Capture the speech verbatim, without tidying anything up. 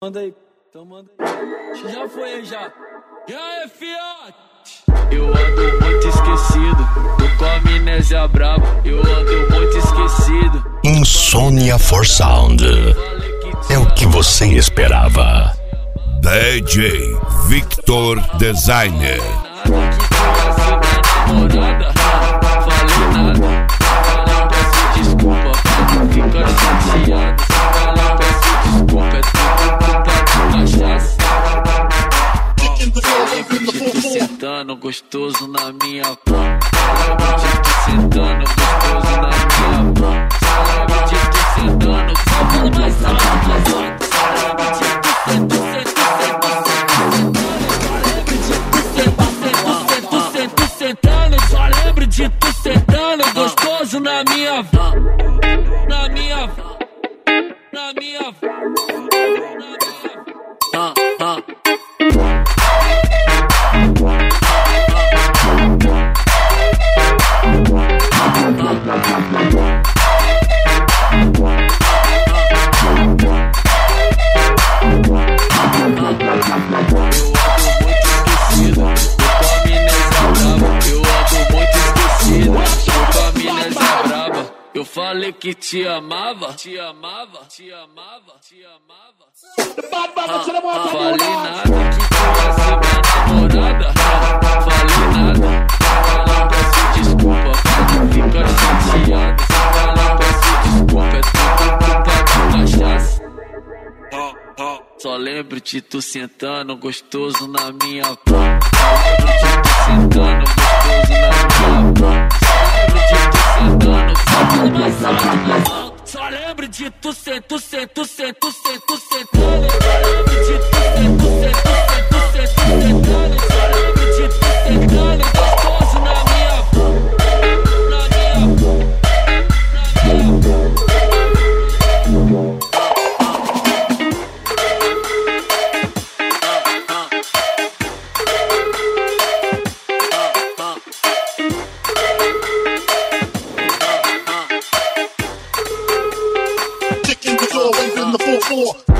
Manda aí, então manda aí. Já foi aí, já. E aí, fiote? Eu ando muito esquecido, tô com a amnésia braba. Eu ando muito esquecido. Insônia for Sound é o que você esperava. D J Victor Designer. Falei nada, falei peço desculpa pra não ficar chateado. Falei peço desculpa, é tudo puta de cachaça. Sentando gostoso na minha mão. Sentando gostoso na minha mão. Sentando, falando mais alto, mais alto. Sentando, só lembro de tu sentando gostoso na minha van, na minha van, na minha van, na minha van. Eu falei que te amava, te amava, te amava, te amava. Ah, falei nada que tu ia ser minha namorada. Falei nada, falei peço desculpa pra não ficar chateado. Falei peço desculpa, é tudo puta de cachaça. Só lembro de tu sentando gostoso na minha van. Só lembro de tu sentando gostoso na minha van. Só lembro de tu sentando, tu sento, tu sento, tu sento, tu sentando. Só lembro de tu sento, tu sento, tu sento, tu sentando. Só lembro de tu sentando gostoso na minha van, na minha van, na minha van. Kicking the door, waving the four four.